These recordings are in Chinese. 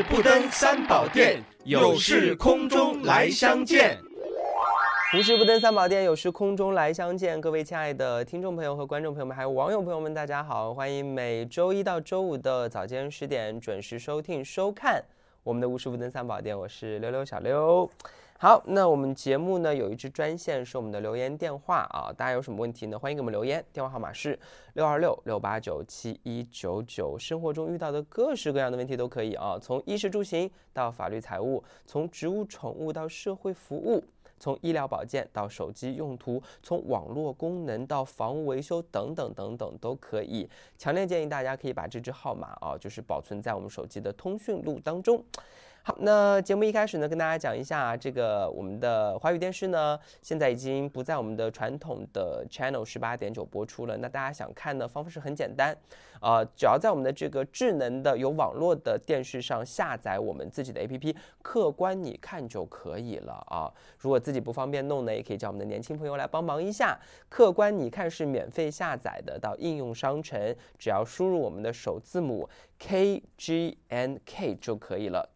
不登三宝殿，有事空中来相见。 无事不登三宝殿，有事空中来相见。各位亲爱的听众朋友和观众朋友们，还有网友朋友们，大家好，欢迎每周一到周五的早间10点准时收听收看我们的无事不登三宝殿，我是溜溜小溜。好，那我们节目呢有一支专线是我们的留言电话啊，大家有什么问题呢？欢迎给我们留言，电话号码是626-689-7199。生活中遇到的各式各样的问题都可以啊，从衣食住行到法律财务，从植物宠物到社会服务，从医疗保健到手机用途，从网络功能到房屋维修等等等等都可以。强烈建议大家可以把这支号码啊，就是保存在我们手机的通讯录当中。好，那节目一开始呢，跟大家讲一下这个我们的华语电视呢，现在已经不在我们的传统的 channel 18.9播出了。那大家想看的方式很简单，只要在我们的这个智能的有网络的电视上下载我们自己的 APP， 客观你看就可以了啊。如果自己不方便弄呢，也可以叫我们的年轻朋友来帮忙一下。客观你看是免费下载的，到应用商城只要输入我们的首字母KGNK 就可以了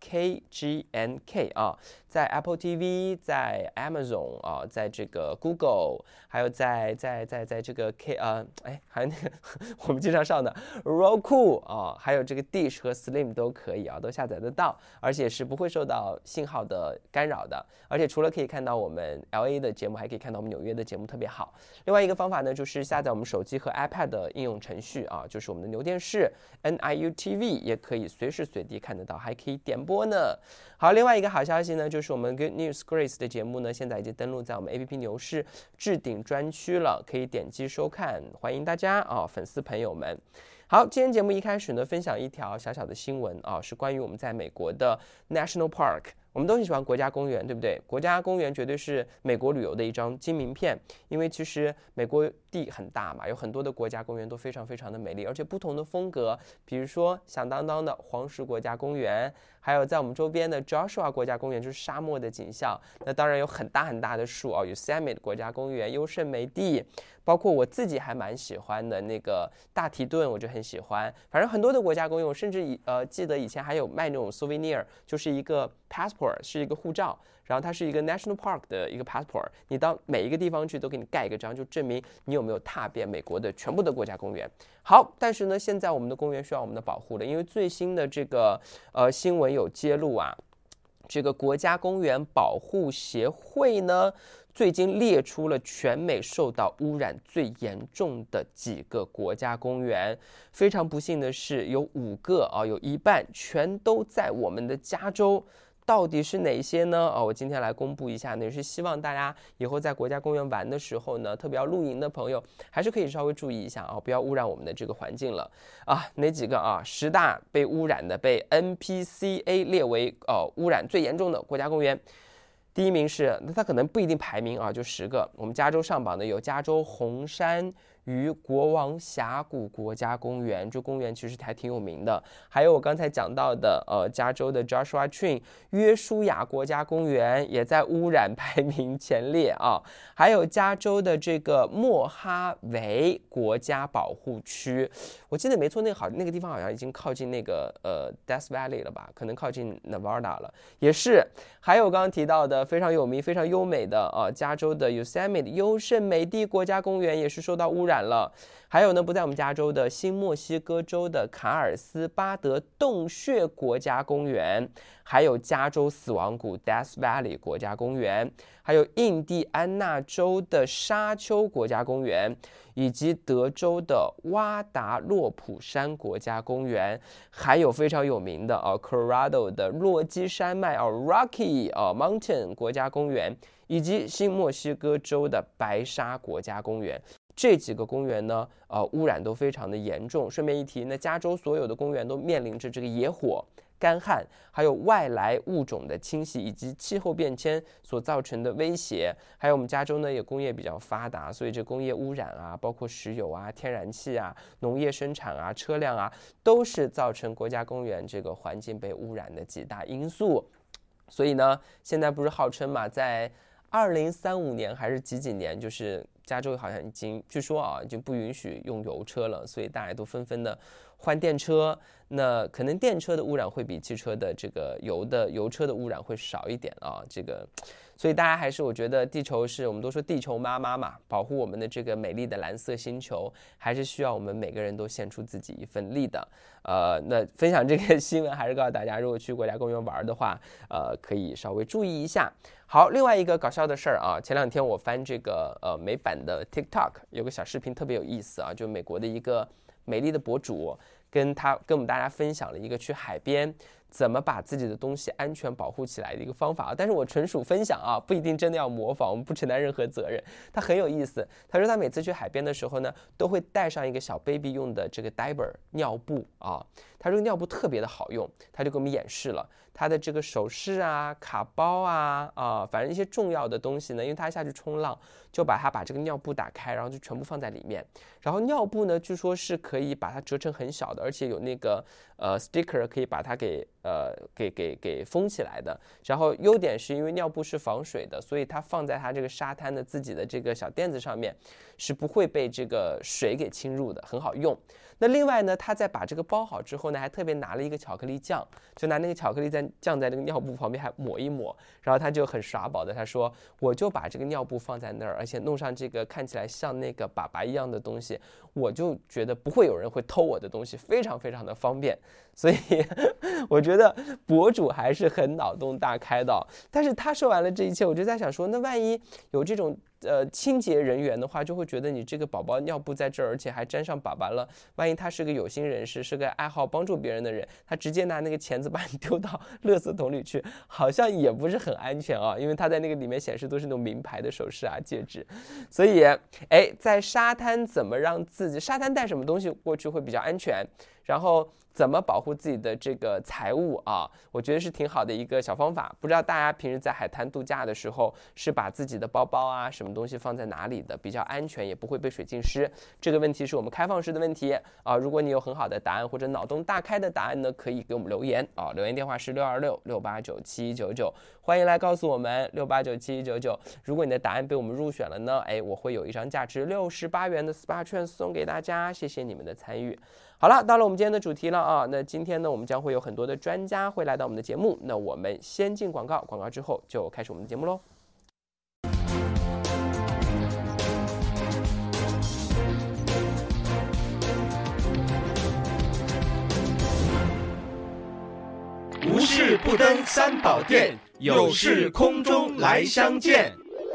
，KGNK 啊，在 Apple TV， 在 Amazon 啊，在这个 Google， 还有在这个还有那个我们经常上的 Roku 啊，还有这个 Dish 和 Slim 都可以啊，都下载得到，而且是不会受到信号的干扰的。而且除了可以看到我们 LA 的节目，还可以看到我们纽约的节目，特别好。另外一个方法呢，就是下载我们手机和 iPad 的应用程序啊，就是我们的牛电视 NIU TV， 也可以随时随地看得到，还可以点播呢。好，另外一个好消息呢，就是我们 Good News Grace 的节目呢，现在已经登录在我们 APP 牛市置顶专区了，可以点击收看，欢迎大家啊，粉丝朋友们。好，今天节目一开始呢，分享一条小小的新闻啊，是关于我们在美国的 National Park。我们都很喜欢国家公园，对不对？国家公园绝对是美国旅游的一张金名片，因为其实美国地很大嘛，有很多的国家公园都非常非常的美丽，而且不同的风格，比如说响当当的黄石国家公园，还有在我们周边的 Joshua 国家公园，就是沙漠的景象。那当然有很大很大的树哦，有 Yosemite 国家公园、优胜美地，包括我自己还蛮喜欢的那个大提顿，我就很喜欢。反正很多的国家公园，我甚至记得以前还有卖那种 souvenir， 就是一个 passport， 是一个护照，然后它是一个 national park 的一个 passport， 你到每一个地方去都给你盖一个章，就证明你有没有踏遍美国的全部的国家公园。好，但是呢，现在我们的公园需要我们的保护了，因为最新的这个新闻有揭露啊，这个国家公园保护协会呢，最近列出了全美受到污染最严重的几个国家公园。非常不幸的是，有5个啊，有一半全都在我们的加州。到底是哪些呢？我今天来公布一下呢，也是希望大家以后在国家公园玩的时候呢，特别要露营的朋友，还是可以稍微注意一下啊，不要污染我们的这个环境了啊。哪几个啊？10大被污染的，被 NPCA 列为污染最严重的国家公园。第一名是，那它可能不一定排名啊，就10个。我们加州上榜的有加州红山与国王峡谷国家公园，这公园其实还挺有名的。还有我刚才讲到的加州的 Joshua Tree 约书亚国家公园也在污染排名前列啊。还有加州的这个莫哈维国家保护区，我记得没错，那个地方好像已经靠近那个Death Valley 了吧，可能靠近 Nevada 了，也是。还有刚刚提到的非常有名、非常优美的加州的 Yosemite 优胜美地国家公园也是受到污染了。还有呢，不在我们加州的新墨西哥州的卡尔斯巴德洞穴国家公园，还有加州死亡谷 Death Valley 国家公园，还有印第安纳州的沙丘国家公园，以及德州的洼达洛普山国家公园，还有非常有名的Colorado 的落基山脉Rocky Mountain 国家公园，以及新墨西哥州的白沙国家公园。这几个公园呢，污染都非常的严重。顺便一提，那加州所有的公园都面临着这个野火、干旱，还有外来物种的侵袭，以及气候变迁所造成的威胁。还有我们加州呢，也工业比较发达，所以这工业污染啊，包括石油啊、天然气啊、农业生产啊、车辆啊，都是造成国家公园这个环境被污染的几大因素。所以呢，现在不是号称嘛，在 2035年还是几年，就是加州好像已经据说啊，就不允许用油车了，所以大家都纷纷的换电车。那可能电车的污染会比汽车的这个油车的污染会少一点啊，这个。所以大家还是，我觉得地球是我们都说地球妈妈嘛，保护我们的这个美丽的蓝色星球，还是需要我们每个人都献出自己一份力的。那分享这个新闻，还是告诉大家，如果去国家公园玩的话，可以稍微注意一下。好，另外一个搞笑的事儿啊，前2天我翻这个美版的 TikTok， 有个小视频特别有意思啊，就美国的一个美丽的博主跟我们大家分享了一个去海边怎么把自己的东西安全保护起来的一个方法，但是我纯属分享啊，不一定真的要模仿，我们不承担任何责任。他很有意思，他说他每次去海边的时候呢，都会带上一个小 baby 用的这个 diaper 尿布啊，他这个尿布特别的好用，他就给我们演示了他的这个首饰啊、卡包啊，反正一些重要的东西呢，因为他下去冲浪，就把这个尿布打开，然后就全部放在里面。然后尿布呢，据说是可以把它折成很小的，而且有那个sticker 可以把它给封起来的。然后优点是因为尿布是防水的，所以它放在它这个沙滩的自己的这个小垫子上面，是不会被这个水给侵入的，很好用。那另外呢，他在把这个包好之后呢，还特别拿了一个巧克力酱，就拿那个巧克力酱在这个尿布旁边还抹一抹，然后他就很耍宝的，他说我就把这个尿布放在那儿，而且弄上这个看起来像那个粑粑一样的东西，我就觉得不会有人会偷我的东西，非常非常的方便。所以我觉得博主还是很脑洞大开的。但是他说完了这一切，我就在想说，那万一有这种清洁人员的话，就会觉得你这个宝宝尿布在这儿，而且还沾上粑粑了，万一他是个有心人士，是个爱好帮助别人的人，他直接拿那个钳子把你丢到垃圾桶里去，好像也不是很安全啊，因为他在那个里面显示都是那种名牌的首饰啊、戒指。所以在沙滩怎么让自己沙滩带什么东西过去会比较安全，然后怎么保护自己的这个财物啊，我觉得是挺好的一个小方法。不知道大家平时在海滩度假的时候，是把自己的包包啊什么东西放在哪里的比较安全，也不会被水浸湿？这个问题是我们开放式的问题啊。如果你有很好的答案或者脑洞大开的答案呢，可以给我们留言啊。留言电话是626-689-7199，欢迎来告诉我们689-7199。如果你的答案被我们入选了呢，我会有一张价值68元的 SPA 券送给大家，谢谢你们的参与。好了，到了我们今天的主题了啊。那今天呢，我们将会有很多的专家会来到我们的节目。那我们先进广告，广告之后就开始我们的节目喽。 无事不登三宝殿，有事空中来相见。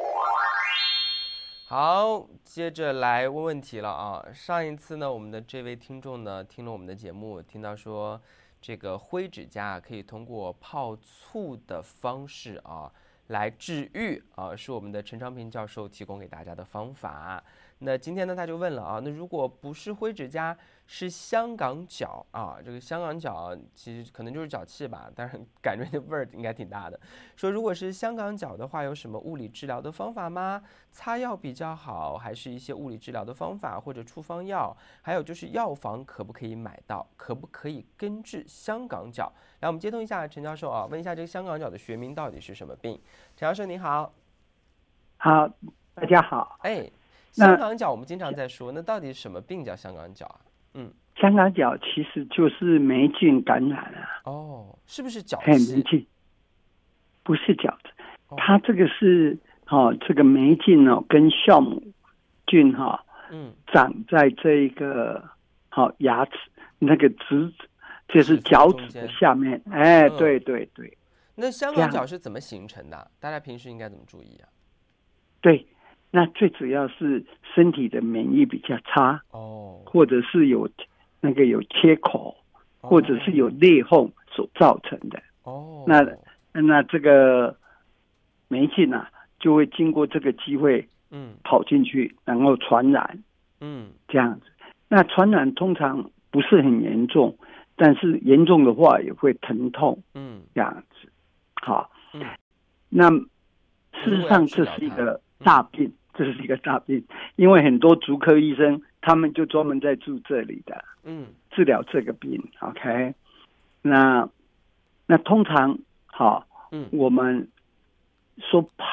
好，接着来问问题了啊。上一次呢，我们的这位听众呢，听了我们的节目，听到说这个灰指甲可以通过泡醋的方式啊来治愈啊，是我们的陈昌平教授提供给大家的方法。那今天呢，他就问了啊，那如果不是灰指甲，是香港脚啊，这个香港脚其实可能就是脚气吧，但是感觉那味儿应该挺大的。说如果是香港脚的话，有什么物理治疗的方法吗？擦药比较好，还是一些物理治疗的方法或者处方药？还有就是药房可不可以买到？可不可以根治香港脚？来，我们接通一下陈教授啊，问一下这个香港脚的学名到底是什么病？陈教授您好。 好，大家好。 香港脚我们经常在说，那到底什么病叫香港脚啊？ 香港脚其实就是霉菌感染啊。 哦，是不是脚霉气？ 菌不是脚子，它这个是这个霉菌跟酵母菌长在这个牙齿那个指就是脚趾的下面。对对对。 那香港脚是怎么形成的？大家平时应该怎么注意啊？ 对，那最主要是身体的免疫比较差或者是有切口，或者是有裂缝所造成的。那这个霉菌就会经过这个机会跑进去，然后传染。这样子。那传染通常不是很严重，但是严重的话也会疼痛。这样子。好。那事实上这是一个大病，因为很多足科医生他们就专门在住这里的，治疗这个病。OK， 那通常我们说泡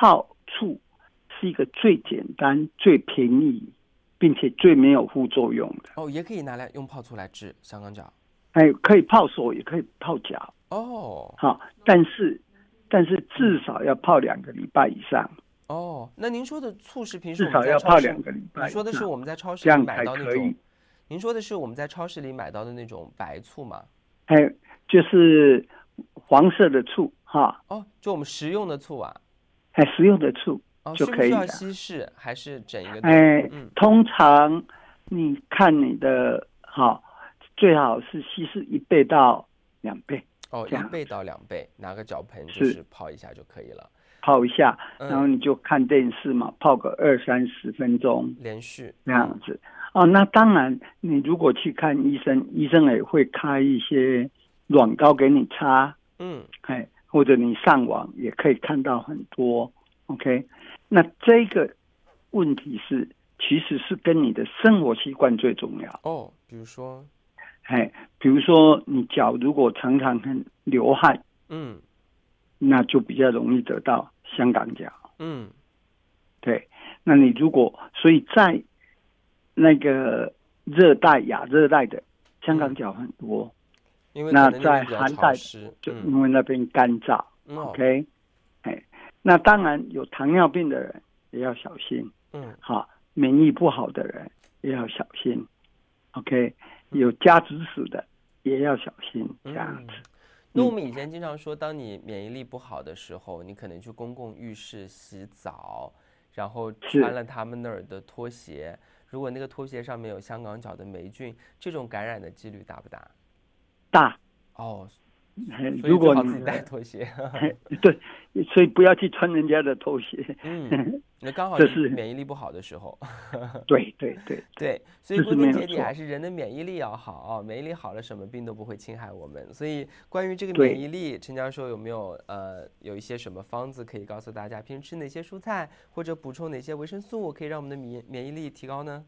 醋是一个最简单、最便宜，并且最没有副作用的。 哦，也可以拿来用泡醋来治香港脚。 可以泡手，也可以泡脚。 哦， 好，但是至少要泡2个礼拜以上。 哦，那您说的醋是平时至少要泡2个礼拜以上。 你说的是我们在超市里买到那种？您说的是我们在超市里买到的那种白醋吗？ 就是黄色的醋哈。 哦，就我们食用的醋啊。 食用的醋就可以了。 需不需要稀释还是整一个？ 通常你看你的最好是稀释1倍到2倍。 1倍到2倍，拿个脚盆就是泡一下就可以了。 泡一下，然后你就看电视嘛，泡个20-30分钟， 连续这样子。那当然，你如果去看医生，医生也会开一些软膏给你擦。或者你上网也可以看到很多。OK， 那这个问题其实是跟你的生活习惯最重要。 比如说， 比如说你脚如果常常很流汗，那就比较容易得到香港脚。对，那你所以在那个热带、亚热带的香港脚很多，那在寒带就因为那边干燥。OK， 那当然有糖尿病的人也要小心。免疫不好的人也要小心。OK， 有家族史的也要小心，这样子。 那我们以前经常说，当你免疫力不好的时候，你可能去公共浴室洗澡，然后穿了他们那儿的拖鞋，如果那个拖鞋上面有香港脚的霉菌，这种感染的几率大不大？ 大。 如果你自己带拖鞋。 对，所以不要去穿人家的拖鞋。 那刚好是免疫力不好的时候。 对， 所以归根结底还是人的免疫力要好免疫力好了，什么病都不会侵害我们。所以关于这个免疫力，陈教授有没有有一些什么方子可以告诉大家，平时吃哪些蔬菜或者补充哪些维生素，可以让我们的免疫力提高呢？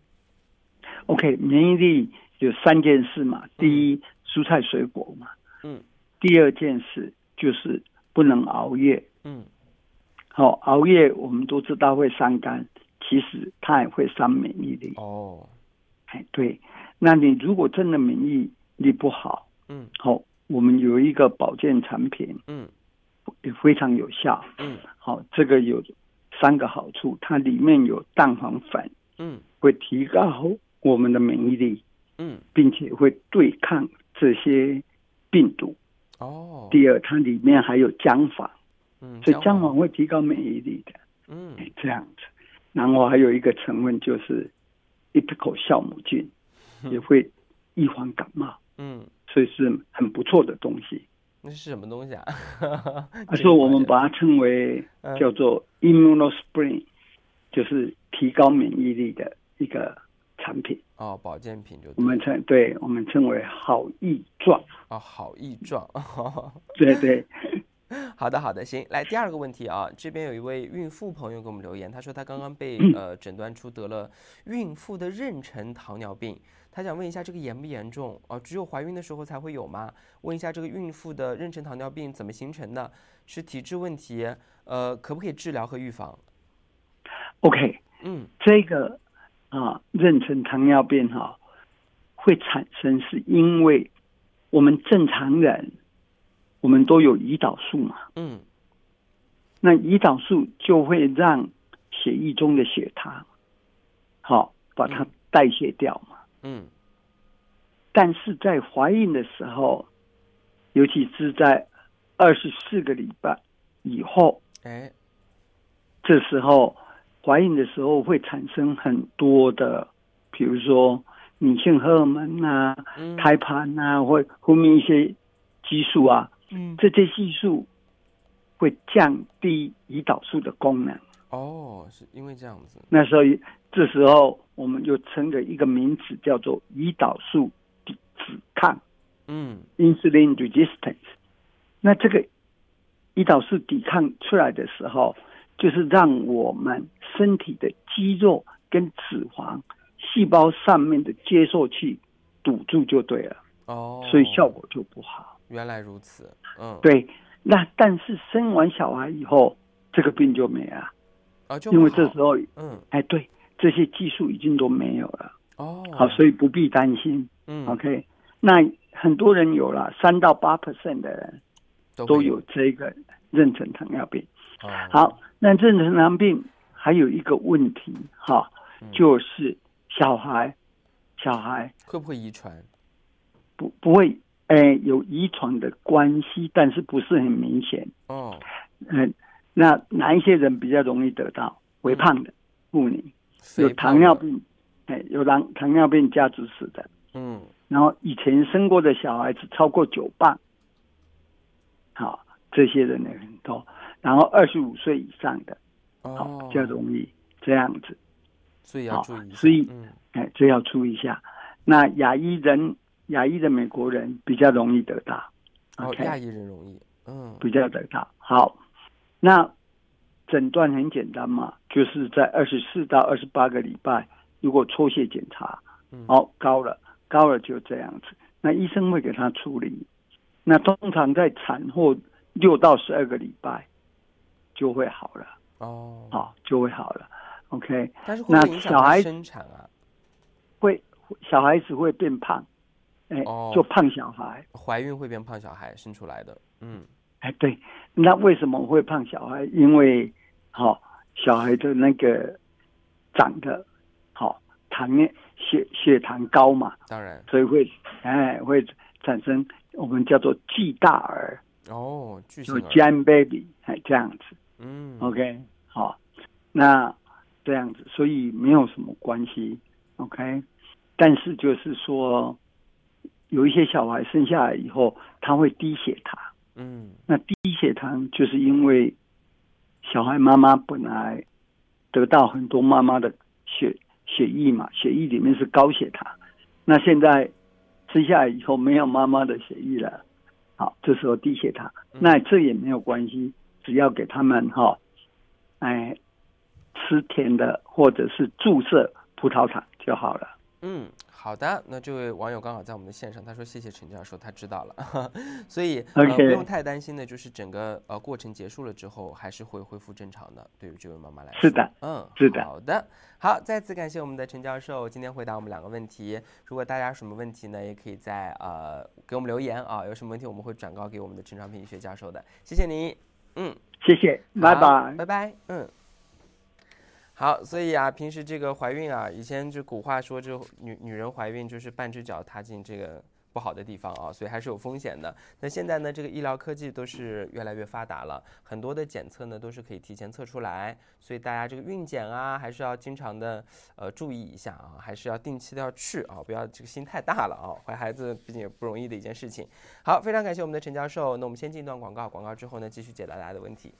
OK， 免疫力有3件事嘛。第一，蔬菜水果嘛。第二件事就是不能熬夜。熬夜我们都知道会伤肝，其实它也会伤免疫力。对，那你如果真的免疫力不好，我们有一个保健产品，也非常有效。这个有3个好处，它里面有蛋黄粉，会提高我们的免疫力，并且会对抗这些病毒。第二，它里面还有姜黄，所以姜黄会提高免疫力的。这样子。然后还有一个成分就是 Apical 酵母菌，也会预防感冒。所以是很不错的东西。 那是什么东西啊？ 所以我们把它称为叫做 Immunospring， 就是提高免疫力的一个产品。 保健品就我们称为好益壮。 好益壮。 对。 好的，行，来第2个问题啊，这边有一位孕妇朋友给我们留言，他说他刚刚被诊断出得了孕妇的妊娠糖尿病，他想问一下这个严不严重？只有怀孕的时候才会有吗？问一下这个孕妇的妊娠糖尿病怎么形成的？是体质问题？可不可以治疗和预防 ？OK， 这个妊娠糖尿病会产生是因为我们正常人我们都有胰岛素嘛。那胰岛素就会让血液中的血糖把它代谢掉嘛。但是在怀孕的时候，尤其是在24个礼拜以后，这时候怀孕的时候会产生很多的，比如说女性荷尔蒙胎盘会分泌一些激素这些激素会降低胰岛素的功能。 是因为这样子。 这时候我们就称了一个名词叫做胰岛素抵抗，insulin resistance。那这个胰岛素抵抗出来的时候，就是让我们身体的肌肉跟脂肪细胞上面的接受器堵住就对了。所以效果就不好。 原来如此。 对。那但是生完小孩以后，这个病就没了。 因为这时候对，这些技术已经都没有了好，所以不必担心OK。 那很多人有了3到8% 的人都有这个妊娠糖尿病好，那妊娠糖尿病还有一个问题就是小孩会不会遗传？ 不会有遗传的关系，但是不是很明显那哪一些人比较容易得到？微胖的妇女，有糖尿病有糖尿病家族史的然后以前生过的小孩子超过9磅好，这些人也很多，然后25岁以上的比较容易这样子， 所以要注意一下。 所以这要注意一下。那亚裔的美国人比较容易得到亚裔人容易比较得到好。那诊断很简单嘛，就是在24到28个礼拜，如果抽血检查高了就这样子，那医生会给他处理。那通常在产后6到12个礼拜就会好了就会好了 OK。 但是会不会影响他生产啊？ 会，小孩子会变胖就胖小孩， 怀孕会变胖小孩生出来的对。那为什么会胖小孩？因为小孩的那个长得血糖高嘛， 当然， 所以会产生我们叫做巨大儿巨型儿 giant baby 这样子OK 好，那这样子所以没有什么关系 OK。 但是就是说有一些小孩生下来以后他会低血糖那低血糖就是因为小孩妈妈本来得到很多妈妈的血液嘛，血液里面是高血糖，那现在生下来以后没有妈妈的血液了好，这时候低血糖那这也没有关系，只要给他们吃甜的或者是注射葡萄糖就好了好的，那这位网友刚好在我们的线上，他说谢谢陈教授，他知道了所以不用太担心的，就是整个过程结束了之后还是会恢复正常的，对于这位妈妈来说。 是的是的。 好的，好，再次感谢我们的陈教授今天回答我们2个问题。如果大家有什么问题呢，也可以在给我们留言有什么问题我们会转告给我们的陈昌平医学教授的。谢谢你谢谢，拜拜拜拜好，所以平时这个怀孕以前就古话说，这女人怀孕就是半只脚踏进这个不好的地方所以还是有风险的。那现在呢，这个医疗科技都是越来越发达了，很多的检测呢都是可以提前测出来，所以大家这个孕检还是要经常的注意一下还是要定期的要去不要这个心太大了怀孩子毕竟也不容易的一件事情。好，非常感谢我们的陈教授。那我们先进一段广告，广告之后呢，继续解答大家的问题。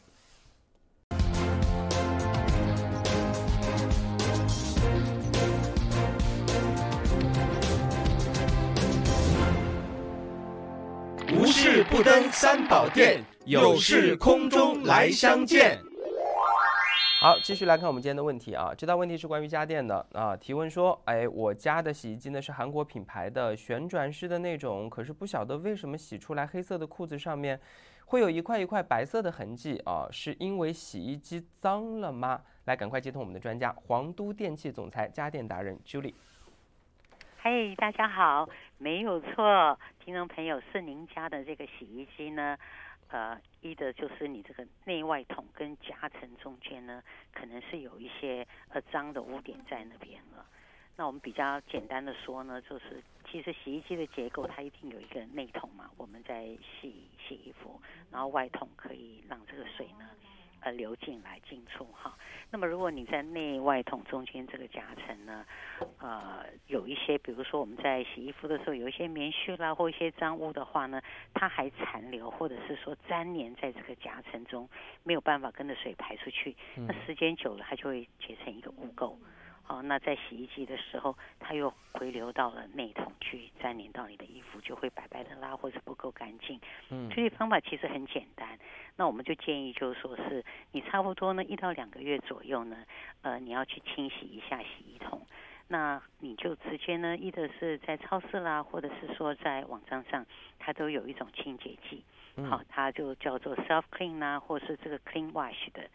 无事不登三宝殿，有事空中来相见。 好，继续来看我们今天的问题这道问题是关于家电的提问说，我家的洗衣机呢是韩国品牌的旋转式的那种，可是不晓得为什么洗出来黑色的裤子上面会有一块一块白色的痕迹是因为洗衣机脏了吗？来，赶快接通我们的专家，黄都电器总裁家电达人 Julie。 嘿，大家好，没有错，听众朋友，是您家的这个洗衣机呢，一的就是你这个内外筒跟夹层中间呢，可能是有一些脏的污点在那边了。那我们比较简单的说呢，就是其实洗衣机的结构它一定有一个内筒嘛，我们在洗衣服，然后外筒可以让这个水呢流进来进出哈。那么如果你在内外筒中间这个夹层呢，有一些比如说我们在洗衣服的时候有一些棉絮啦或一些脏污的话呢，它还残留或者是说粘连在这个夹层中，没有办法跟着水排出去，那时间久了它就会结成一个污垢。那在洗衣机的时候它又回流到了内筒去粘连到你的衣服，就会白白的啦或者不够干净。处理方法其实很简单，那我们就建议就是说是你差不多呢1到2个月左右呢你要去清洗一下洗衣桶，那你就直接呢either是在超市啦或者是说在网站上它都有一种清洁剂它就叫做 self clean 啦或是这个 clean wash 的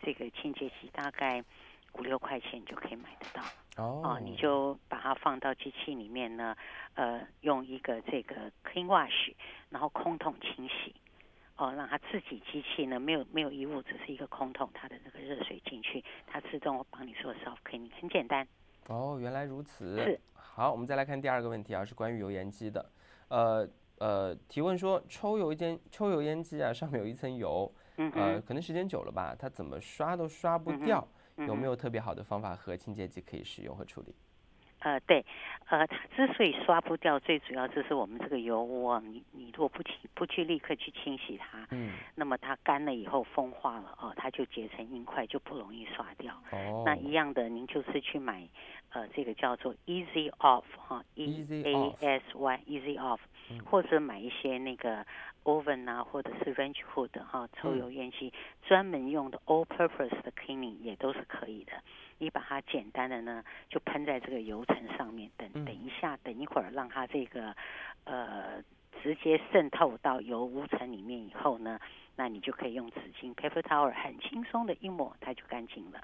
这个清洁剂大概5-6块钱就可以买得到。你就把它放到机器里面呢，用一个这个 clean wash， 然后空桶清洗。让它自己机器呢没有异物，只是一个空桶，它的这个热水进去，它自动会帮你做 soft cleaning， 很简单。 原来如此。 是。 好，我们再来看第二个问题啊，是关于油烟机的。提问说抽油烟机啊，上面有一层油，可能时间久了吧，它怎么刷都刷不掉，有没有特别好的方法和清洁剂可以使用和处理？ 对，它之所以刷不掉，最主要就是我们这个油污啊，你如果不去立刻去清洗它，那么它干了以后风化了它就结成硬块，就不容易刷掉。那一样的，您就是去买这个叫做 Easy Off EASY Easy Off，或者买一些那个 oven 啊，或者是 range hood 抽油烟机专门用的 all purpose 的 cleaning 也都是可以的。你把它简单的呢就喷在这个油层上面，等一会儿让它这个直接渗透到油污层里面以后呢，那你就可以用纸巾 paper towel 很轻松的一抹，它就干净了。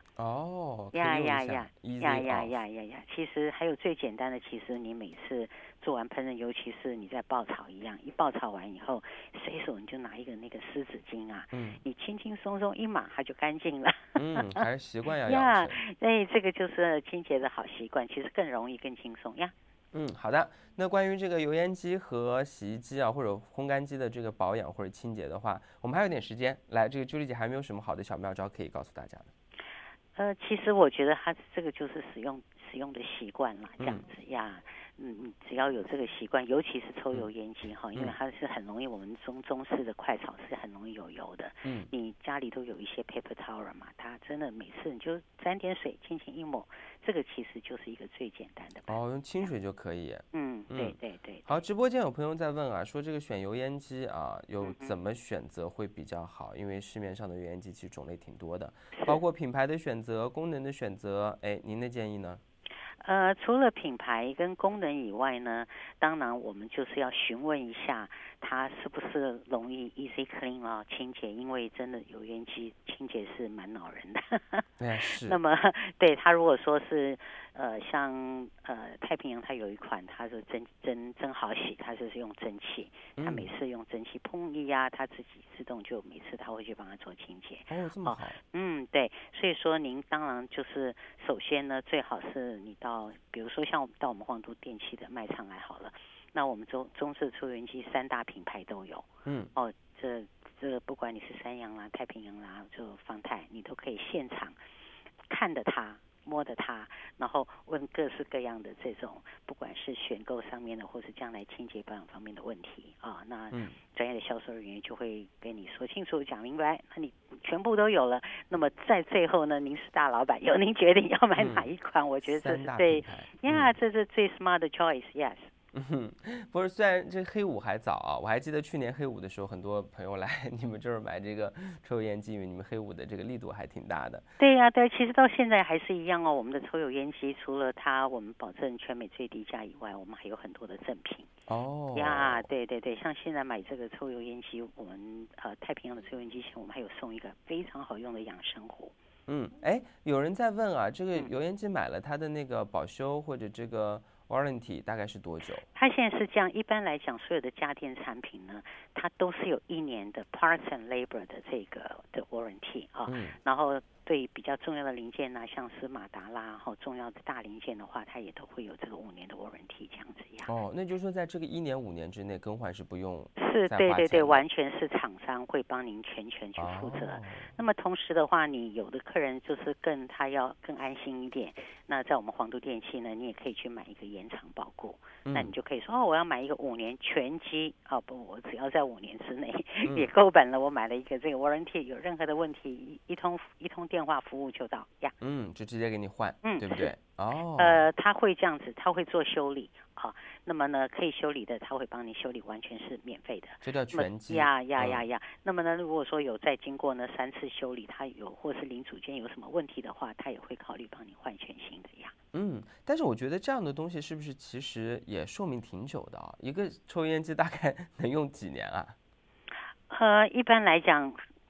其实还有最简单的，其实你每次做完烹饪，尤其是你在爆炒一样，一爆炒完以后，随手你就拿一个那个湿纸巾啊，你轻轻松松一抹它就干净了。 还是习惯要养成。 这个就是清洁的好习惯，其实更容易更轻松呀。 好的。那关于这个油烟机和洗衣机啊，或者烘干机的这个保养或者清洁的话，我们还有点时间，来，这个Julie姐还没有什么好的小妙招可以告诉大家的？ 其实我觉得它这个就是使用的习惯啦，这样子呀。只要有这个习惯，尤其是抽油烟机因为它是很容易，我们中式的快炒是很容易有油的。你家里都有一些 paper towel 嘛，它真的每次你就沾点水轻轻一抹，这个其实就是一个最简单的办法。 用清水就可以。 对。 好，直播间有朋友在问啊，说这个选油烟机啊，有怎么选择会比较好？因为市面上的油烟机其实种类挺多的，包括品牌的选择、功能的选择，您的建议呢？ 除了品牌跟功能以外呢，当然我们就是要询问一下它是不是容易 easy clean 清洁，因为真的油烟机清洁是蛮恼人的。 是。 那么对它如果说是像太平洋它有一款，它是真好洗，它就是用蒸汽，它每次用蒸汽砰一压，它自己自动就每次它会去帮它做清洁。 这么好。 对，所以说您当然就是首先呢，最好是你比如说像到我们皇都电器的卖场来好了，那我们中式抽油烟机3大品牌都有。这不管你是三洋啦、太平洋啦，就方太，你都可以现场看着它。摸着它，然后问各式各样的这种，不管是选购上面的，或是将来清洁保养方面的问题那专业的销售人员就会跟你说清楚、讲明白，那你全部都有了。那么在最后呢，您是大老板，由您决定要买哪一款，我觉得这是对这是最 smart 的 choice，yes。 不是，虽然这黑五还早啊，我还记得去年黑五的时候，很多朋友来你们这儿买这个抽油烟机，因为你们黑五的这个力度还挺大的。 对呀，其实到现在还是一样我们的抽油烟机除了我们保证全美最低价以外，我们还有很多的赠品。对，像现在买这个抽油烟机，我们太平洋的抽油烟机前，我们还有送一个非常好用的养生壶。 有人在问啊，这个油烟机买了它的那个保修或者这个warranty 大概是多久？ 它现在是这样，一般来讲，所有的家电产品呢，它都是有1年的 parts and labor 的这个的 warranty 然后对比较重要的零件像是马达啦，重要的大零件的话，它也都会有这个5年的 warranty 这样子呀。 那就是说在这个1年5年之内更换是不用是，对，完全是厂商会帮您全权去负责。那么同时的话，你有的客人就是他要更安心一点，那在我们皇都电器呢，你也可以去买一个延长保固，那你就可以说我要买一个5年全机我只要在5年之内也够本了，我买了一个这个 warranty， 有任何的问题一通电话服务就到呀。 就直接给你换，对不对？ 他会这样子，他会做修理那么呢，可以修理的他会帮你修理，完全是免费的， 这叫全机呀。那么呢，如果说有再经过呢3次修理，他有或是零组件有什么问题的话，他也会考虑帮你换全新的呀。 但是我觉得这样的东西是不是其实也寿命挺久的一个抽烟机大概能用几年啊？ 一般来讲，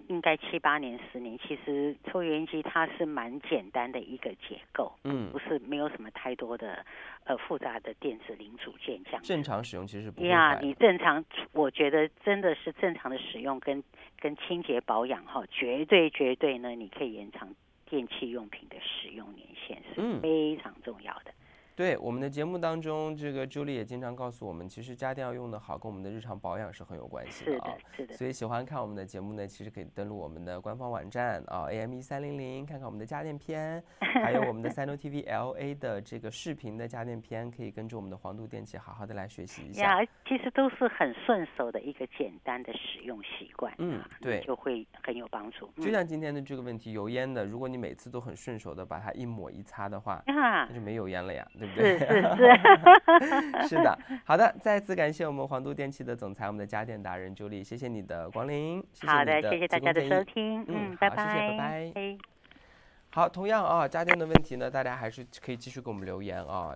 应该7、8年、10年，其实抽油烟机它是蛮简单的一个结构，不是没有什么太多的复杂的电子零组件这样。 正常使用其实不会坏。 你正常，我觉得真的是正常的使用跟清洁保养绝对呢，你可以延长电器用品的使用年限，是非常重要的。 对，我们的节目当中，这个Julie也经常告诉我们，其实家电要用得好，跟我们的日常保养是很有关系的啊。 是的。 所以喜欢看我们的节目呢，其实可以登录我们的官方网站AM1300，看看我们的家电片，还有我们的3New TV LA 的这个视频的家电片，可以跟着我们的黄度电器好好的来学习一下。 其实都是很顺手的一个简单的使用习惯， 对， 就会很有帮助。 就像今天的这个问题，油烟的，如果你每次都很顺手的把它一抹一擦的话，那就没油烟了呀，对不对？是的。好的，再次感谢我们黄度电器的总裁，我们的家电达人Julie，谢谢你的光临。 好的，谢谢大家的收听。拜拜。 谢谢，拜拜。好，同样啊，家电的问题呢，大家还是可以继续给我们留言啊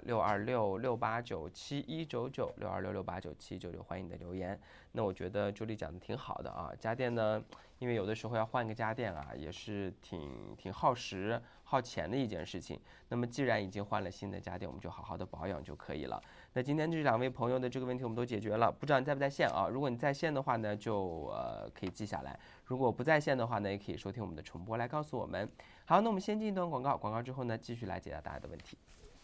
，626-689-7199，626-689-7199，欢迎你的留言。那我觉得Julie讲的挺好的啊，家电呢，因为有的时候要换个家电啊，也是挺耗时耗钱的一件事情。那么既然已经换了新的家电，我们就好好的保养就可以了。那今天这2位朋友的这个问题我们都解决了，不知道你在不在线啊？如果你在线的话呢，就可以记下来；如果不在线的话呢，也可以收听我们的重播来告诉我们。好，那我们先进一段广告，广告之后呢，继续来解答大家的问题。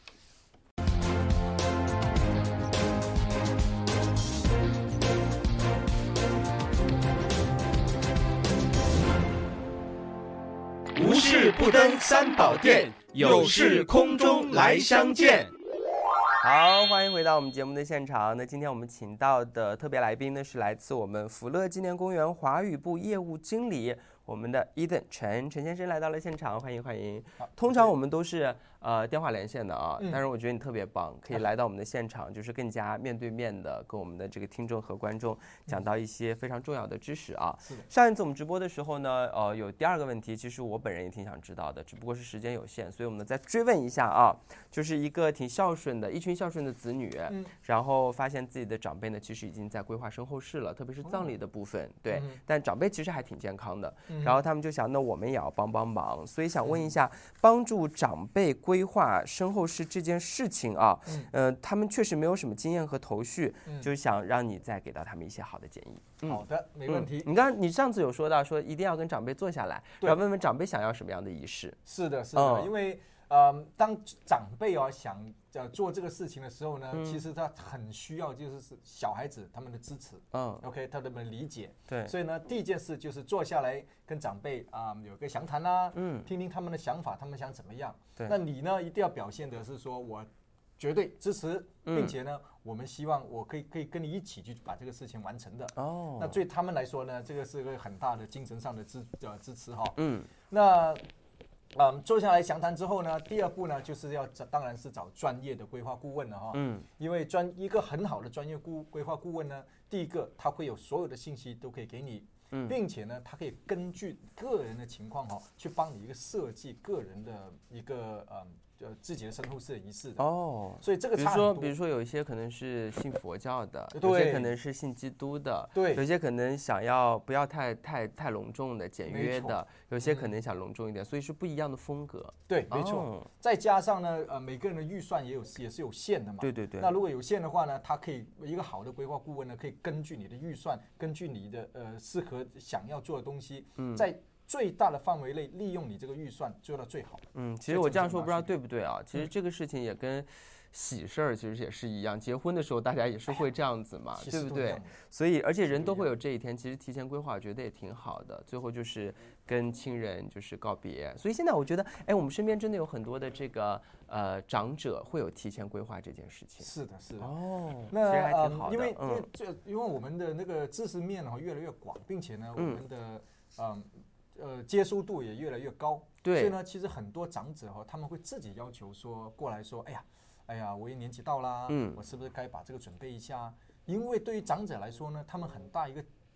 无事不登三宝殿，有事空中来相见。 好，欢迎回到我们节目的现场。那今天我们请到的特别来宾呢，是来自我们福乐纪念公园华语部业务经理，我们的 Eden 陈先生来到了现场，欢迎欢迎。通常我们都是电话连线的啊，但是我觉得你特别棒，可以来到我们的现场，就是更加面对面的跟我们的这个听众和观众讲到一些非常重要的知识啊。上一次我们直播的时候呢，有第2个问题，其实我本人也挺想知道的，只不过是时间有限，所以我们再追问一下啊，就是一个挺孝顺的一群孝顺的子女，然后发现自己的长辈呢，其实已经在规划身后事了，特别是葬礼的部分，对，但长辈其实还挺健康的，然后他们就想，那我们也要帮忙，所以想问一下，帮助长辈规划身后事这件事情啊，他们确实没有什么经验和头绪，就想让你再给到他们一些好的建议。 好的，没问题。 你上次有说到说一定要跟长辈坐下来，然后问问长辈想要什么样的仪式。 是的，因为当长辈想做这个事情的时候呢，其实他很需要就是小孩子他们的支持，OK， 他们的理解。对，所以呢，第一件事就是坐下来跟长辈有个详谈啦，听听他们的想法，他们想怎么样。那你呢，一定要表现的是说我绝对支持，并且呢，我们希望我可以跟你一起去把这个事情完成的。那对他们来说呢，这个是个很大的精神上的支持哈。那坐下来详谈之后呢，第2步呢，就是当然是找专业的规划顾问了哈。因为一个很好的专业规划顾问呢，第一个他会有所有的信息都可以给你，并且呢，他可以根据个人的情况去帮你一个设计个人的一个自己的身后事的仪式的所以这个差很多。 比如说有一些可能是信佛教的，有些可能是信基督的，对，有些可能想要不要太隆重的、简约的，有些可能想隆重一点，所以是不一样的风格。 对，没错。再加上呢，每个人的预算也是有限的嘛。对。那如果有限的话呢，他可以一个好的规划顾问呢，可以根据你的预算，根据你的适合想要做的东西，在最大的范围内利用你这个预算做到最好。 其实我这样说不知道对不对啊？其实这个事情也跟喜事儿其实也是一样，结婚的时候大家也是会这样子嘛，对不对？所以而且人都会有这一天，其实提前规划我觉得也挺好的。最后就是跟亲人就是告别，所以现在我觉得，我们身边真的有很多的这个长者会有提前规划这件事情。 是的。 那其实还挺好的。 因为我们的那个知识面越来越广，并且呢，我们的接受度也越来越高，所以呢，其实很多长者他们会自己要求说过来说，哎呀，我也年纪到啦，我是不是该把这个准备一下？因为对于长者来说呢，他们很大一个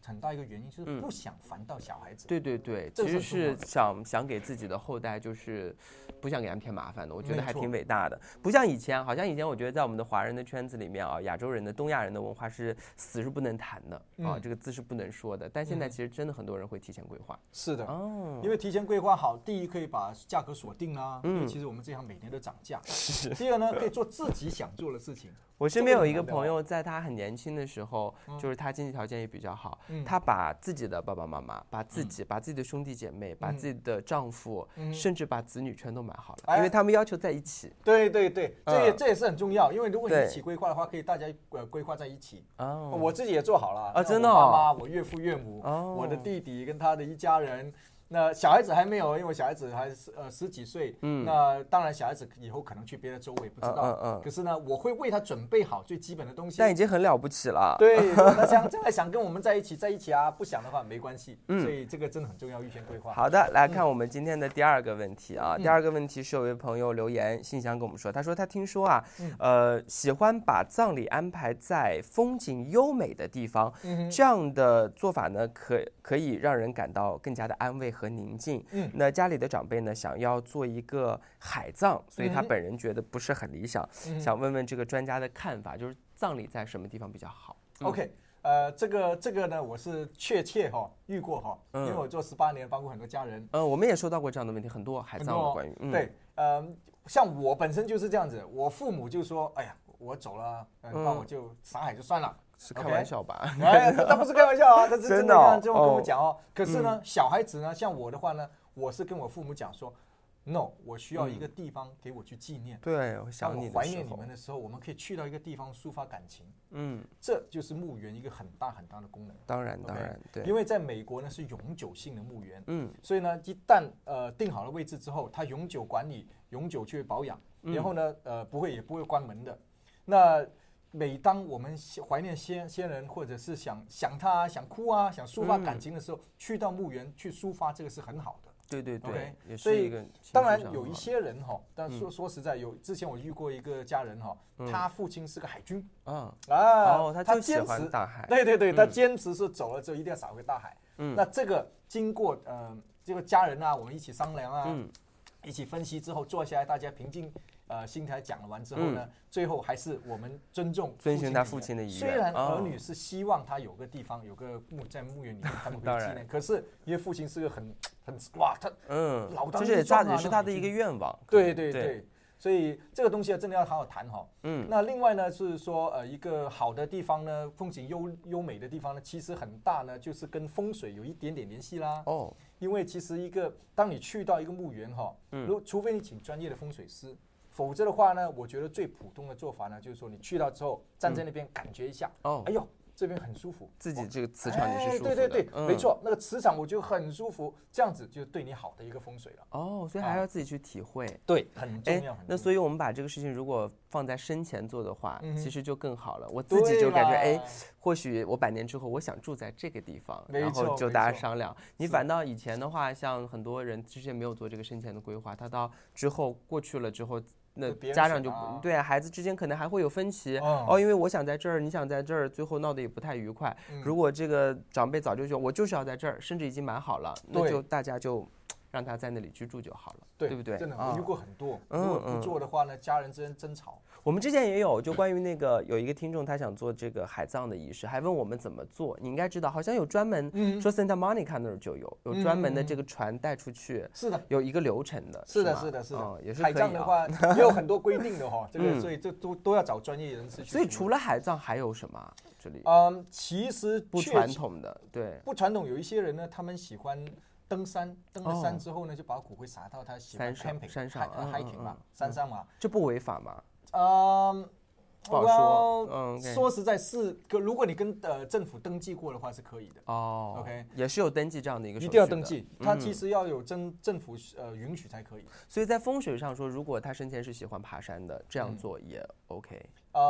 很大一个原因就是不想烦到小孩子。 对对对，其实是想给自己的后代，就是不想给他们添麻烦的。我觉得还挺伟大的，不像以前，好像以前我觉得在我们的华人的圈子里面啊，亚洲人的、东亚人的文化是死是不能谈的啊，这个字是不能说的。但现在其实真的很多人会提前规划。 是的，因为提前规划好，第一可以把价格锁定啊，因为其实我们这行每年都涨价。第二呢，可以做自己想做的事情。 我身边有一个朋友，在他很年轻的时候，就是他经济条件也比较好，他把自己的爸爸妈妈、把自己的兄弟姐妹、把自己的丈夫，甚至把子女全都买好了，因为他们要求在一起。 对对对，这也是很重要，因为如果你一起规划的话，可以大家规划在一起。我自己也做好了啊， 真的， 我爸妈、我岳父岳母、我的弟弟跟他的一家人。那小孩子还没有，因为我小孩子还十几岁，那当然小孩子以后可能去别的州，我也不知道。可是呢，我会为他准备好最基本的东西。 但已经很了不起了。 对，他将来想跟我们在一起啊，不想的话没关系。所以这个真的很重要，预先规划。 好的，来看我们今天的第二个问题啊。第二个问题是有位朋友留言信箱跟我们说，他说他听说啊，喜欢把葬礼安排在风景优美的地方，这样的做法呢，可以让人感到更加的安慰和宁静。那家里的长辈呢，想要做一个海葬，所以他本人觉得不是很理想，想问问这个专家的看法，就是葬礼在什么地方比较好 ？OK， 这个呢，我是确切遇过因为我做18年，帮过很多家人。 我们也收到过这样的问题，很多海葬的关于。 对，像我本身就是这样子，我父母就说，哎呀，我走了，那我就撒海就算了。 是开玩笑吧？ 他不是开玩笑啊，他是真的这么跟我讲哦。可是呢，小孩子呢，像我的话呢，我是跟我父母讲说 ，no， 我需要一个地方给我去纪念。 对，我想你的时候， 怀念你们的时候，我们可以去到一个地方抒发感情。这就是墓园一个很大很大的功能。 当然，对。 因为在美国呢是永久性的墓园，所以呢，一旦定好了位置之后，它永久管理、永久去保养，然后呢，也不会关门的。那每当我们怀念先人，或者是想他、想哭啊、想抒发感情的时候，去到墓园去抒发，这个是很好的。 对， okay? 也是一个。 当然有一些人但说实在，之前我遇过一个家人他父亲是个海军他就喜欢大海。 对，他坚持是走了之后一定要扫回大海。那这个经过这个家人啊，我们一起商量啊，一起分析之后，坐下来大家平静。心态讲了完之后呢，最后还是我们遵循他父亲的意愿。 虽然儿女是希望他有个地方，有个在墓园里面，他们可以纪念。可是因为父亲是个很哇，他老当益壮啊， 这是他的一个愿望。 对，所以这个东西真的要好好谈那另外呢是说一个好的地方呢，风景优美的地方呢，其实很大呢，就是跟风水有一点点联系啦。因为其实当你去到一个墓园除非你请专业的风水师。否则的话呢，我觉得最普通的做法呢，就是说你去到之后站在那边感觉一下，哎呦，这边很舒服， 自己这个磁场也是舒服的。 对，没错，那个磁场我觉得很舒服，这样子就对你好的一个风水了。 所以还要自己去体会。 对，很重要。 那所以我们把这个事情如果放在生前做的话，其实就更好了。我自己就感觉或许我100年之后我想住在这个地方，然后就大家商量。你反倒以前的话，像很多人之前没有做这个生前的规划，他到之后过去了之后。那家长就对孩子之间可能还会有分歧因为我想在这儿，你想在这儿，最后闹得也不太愉快。如果这个长辈早就说我就是要在这儿，甚至已经买好了，那就大家就让他在那里居住就好了，对不对？ 真的，我遇过很多。如果不做的话呢，家人之间争吵。 我们之前也有，就关于那个有一个听众他想做这个海葬的仪式，还问我们怎么做。你应该知道，好像有专门说 Santa Monica 那儿就有专门的这个船带出去， 是的， 有一一个流程的。 是的， 也是海葬的话也有很多规定的这个所以这都要找专业人士去。 所以除了海葬还有什么？这里其实不传统的，对， 不传统。有一些人呢，他们喜欢登山，登了山之后呢，就把骨灰撒到他喜欢 camping 山上 hiking 嘛，山上嘛， 这不违法吗？ 不好说。说实在是，如果你跟政府登记过的话是可以的。OK， 也是有登记这样的一个手续的， 一定要登记。它其实要有政府允许才可以。 所以在风水上说，如果他生前是喜欢爬山的，这样做也 OK。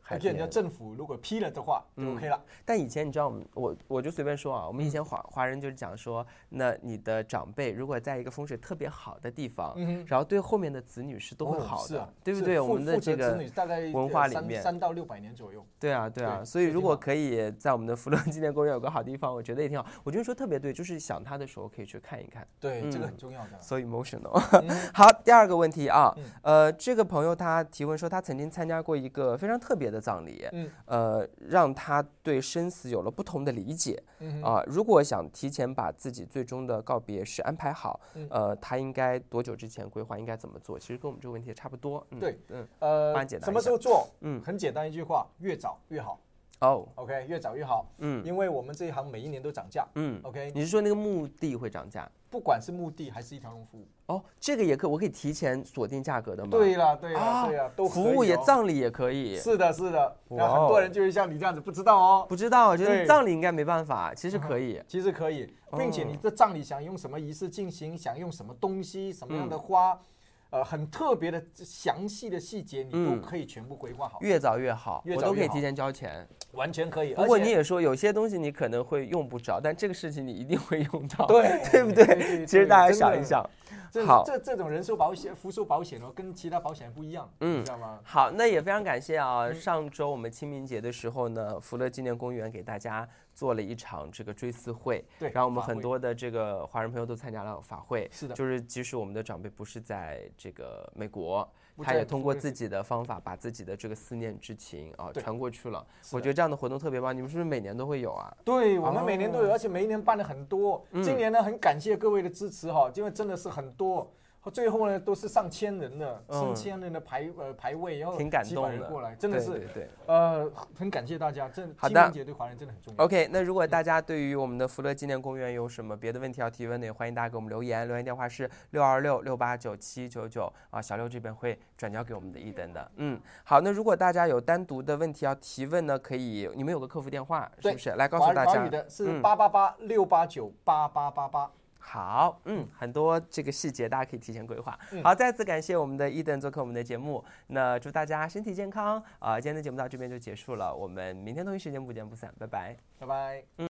而且人家政府如果批了的话就 OK 了。 但以前你知道我就随便说啊，我们以前华人就是讲说，那你的长辈如果在一个风水特别好的地方，然后对后面的子女是都会好的，对不对？我们的这个文化里面 300到600年左右。 对啊，所以如果可以在我们的福乐纪念公园有个好地方，我觉得也挺好。我觉得说特别对，就是想他的时候可以去看一看。 对，这个很重要的。 So emotional。好，第二个问题啊，这个朋友他提问说，他曾经参加过一个非常特别的葬礼，让他对生死有了不同的理解。如果想提前把自己最终的告别式安排好，他应该多久之前规划？应该怎么做？其实跟我们这个问题也差不多。 对，什么时候做？很简单一句话，越早越好。OK， 越早越好。因为我们这一行每一年都涨价。OK， 你是说那个墓地会涨价？ 不管是墓地还是一条龙服务。 这个也可以，我可以提前锁定价格的吗？ 对了，都可以。 服务也葬礼也可以。 是的。那很多人就是像你这样子不知道哦。 不知道，我觉得葬礼应该没办法，其实可以。 其实可以，并且你的葬礼想用什么仪式进行，想用什么东西，什么样的花。很特别的详细的细节，你都可以全部规划好。 越早越好，我都可以提前交钱， 完全可以。 不过你也说有些东西你可能会用不着，但这个事情你一定会用到， 对不对？其实大家想一想，好， 这种人寿保险、福寿保险跟其他保险不一样，你知道吗？ 好，那也非常感谢啊！上周我们清明节的时候呢，福乐纪念公园给大家做了一场这个追思会， 对， 然后我们很多的这个华人朋友都参加了法会， 是的， 就是即使我们的长辈不是在这个美国，他也通过自己的方法把自己的这个思念之情传过去了。我觉得这样的活动特别棒，你们是不是每年都会有啊？ 对，我们每年都有，而且每一年办了很多。今年呢，很感谢各位的支持哈，因为真的是很多。最后呢，都是上千人的，上千人的排位，然后挺感动的， 几百人过来，真的是， 对， 很感谢大家。清明节对华人真的很重要。OK， 那如果大家对于我们的福乐纪念公园有什么别的问题要提问的，也欢迎大家给我们留言，留言电话是626-689-799啊，小六这边会转交给我们的一等的。好，那如果大家有单独的问题要提问呢，可以，你们有个客服电话是不是？来告诉大家， 华语的是888-689-8888。 好，很多这个细节大家可以提前规划。好，再次感谢我们的一等做客我们的节目，那祝大家身体健康啊！今天的节目到这边就结束了，我们明天同一时间不见不散，拜拜， 拜拜。